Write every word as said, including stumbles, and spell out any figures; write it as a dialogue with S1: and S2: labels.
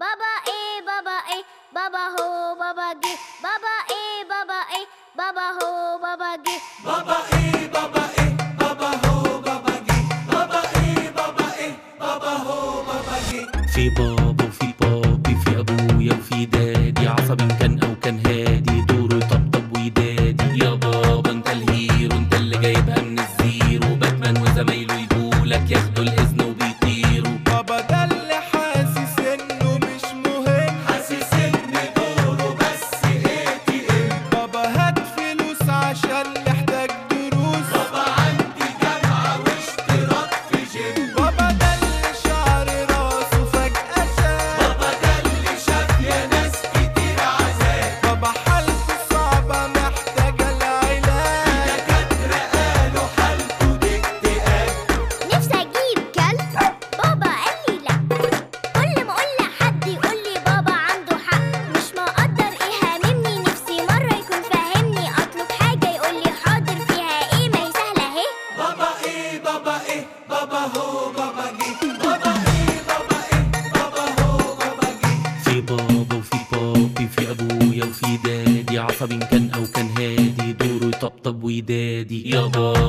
S1: بابا ايه بابا ايه بابا هو بابا جه بابا ايه بابا ايه بابا هو بابا جه
S2: بابا ايه بابا ايه بابا هو بابا جه بابا ايه بابا ايه بابا هو بابا جه.
S3: في بابا وفي بابي، في ابويا وفي دادي، عصبي كان او كان هادي، دوره يطبطب ويدادي. يا بابا انت الهيرو، انت اللي جايبها من الزيرو، باتمان وزمايله يجولك ياخدوا الاذن وبيطيروا.
S2: بابا ده اللي حاسس انه مش مهم، حاسس ان دوره بس اي تي ام. بابا هات فلوس عشان محتاج دروس، بابا عندي جامعة واشتراك في جيم. بابا ده اللي شعر راسه فجأة شاب، بابا ده اللي شاف يا ناس كتير عذاب. بابا حالته صعبة محتاجة العلاج، الدكاترة قالوا حالته دي اكتئاب.
S1: نفسي اجيب كلب بابا قال لي لا، كل ما اقول لحد يقول لي بابا عنده حق. مش مقدر ايه هاممني، نفسي مره يكون فاهمني، اطلب حاجه يقول لي حاضر فيها ايه، ما هي سهله اهي.
S2: بابا ايه بابا ايه بابا هو بابا جه بابا ايه بابا ايه بابا هو بابا جه.
S3: في بابا وفي بابي، في ابويا وفي دادي، عصبي كان او كان هادي، دوره يطبطب ويدادي. يا بابا